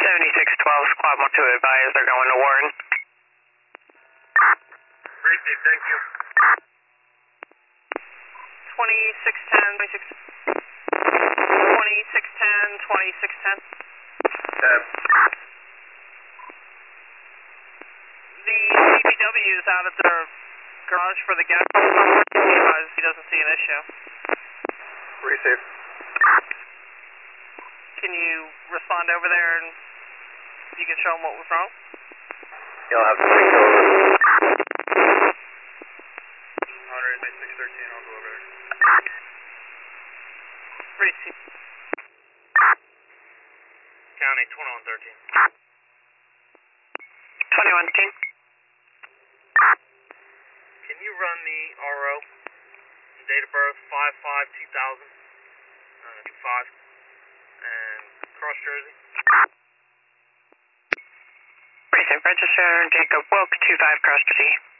7612, Squad 1 to advise they're going to Warren. Received, thank you. 2610, 2610. Tab. The CBW is out at the garage for the gas pump. He doesn't see an issue. Received. Can you respond over there and you can show them what was wrong? You'll have to take over. 18613, I'll go over there. Receive. County 2113. 2113. Can you run the RO? Date of birth 5/5/2000. 25. And Cross Jersey. Recent register, Jacob Wilk, 25 Cross Jersey.